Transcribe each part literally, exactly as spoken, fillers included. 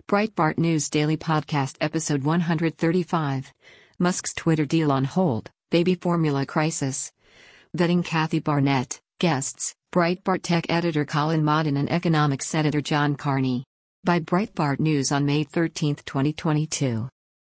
Breitbart News Daily Podcast Episode one thirty-five. Musk's Twitter deal on hold, baby formula crisis. Vetting Kathy Barnett, guests, Breitbart tech editor Colin Moddon and economics editor John Carney. By Breitbart News on May thirteenth, twenty twenty-two.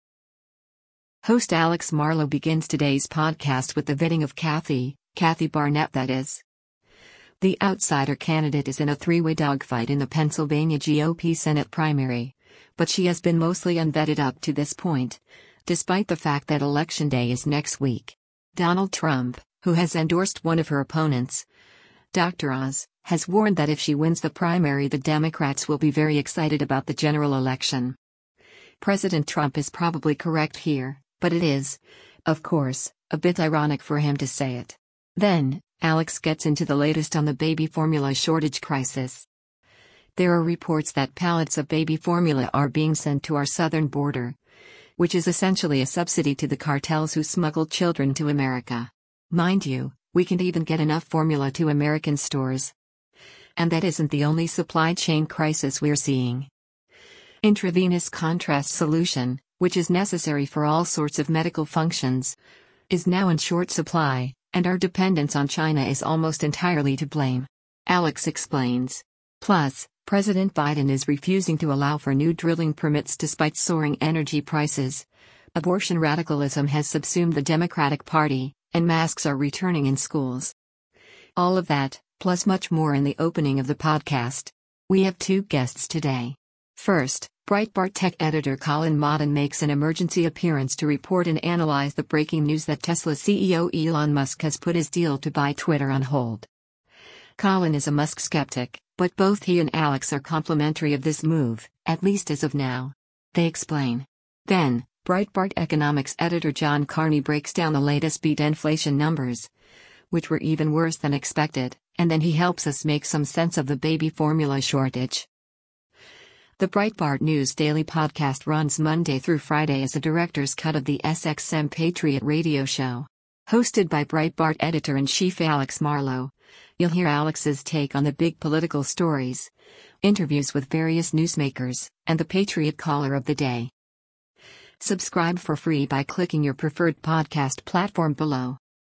Host Alex Marlow begins today's podcast with the vetting of Kathy, Kathy Barnett that is. The outsider candidate is in a three-way dogfight in the Pennsylvania G O P Senate primary, but she has been mostly unvetted up to this point, despite the fact that Election Day is next week. Donald Trump, who has endorsed one of her opponents, Doctor Oz, has warned that if she wins the primary, the Democrats will be very excited about the general election. President Trump is probably correct here, but it is, of course, a bit ironic for him to say it. Then, Alex gets into the latest on the baby formula shortage crisis. There are reports that pallets of baby formula are being sent to our southern border, which is essentially a subsidy to the cartels who smuggle children to America. Mind you, we can't even get enough formula to American stores. And that isn't the only supply chain crisis we're seeing. Intravenous contrast solution, which is necessary for all sorts of medical functions, is now in short supply, and our dependence on China is almost entirely to blame. Alex explains. Plus, President Biden is refusing to allow for new drilling permits despite soaring energy prices. Abortion radicalism has subsumed the Democratic Party, and masks are returning in schools. All of that, plus much more in the opening of the podcast. We have two guests today. First, Breitbart tech editor Colin Moddon makes an emergency appearance to report and analyze the breaking news that Tesla C E O Elon Musk has put his deal to buy Twitter on hold. Colin is a Musk skeptic, but both he and Alex are complimentary of this move, at least as of now. They explain. Then, Breitbart economics editor John Carney breaks down the latest beat inflation numbers, which were even worse than expected, and then he helps us make some sense of the baby formula shortage. The Breitbart News Daily Podcast runs Monday through Friday as a director's cut of the S X M Patriot radio show. Hosted by Breitbart editor-in-chief Alex Marlow, you'll hear Alex's take on the big political stories, interviews with various newsmakers, and the Patriot Caller of the Day. Subscribe for free by clicking your preferred podcast platform below.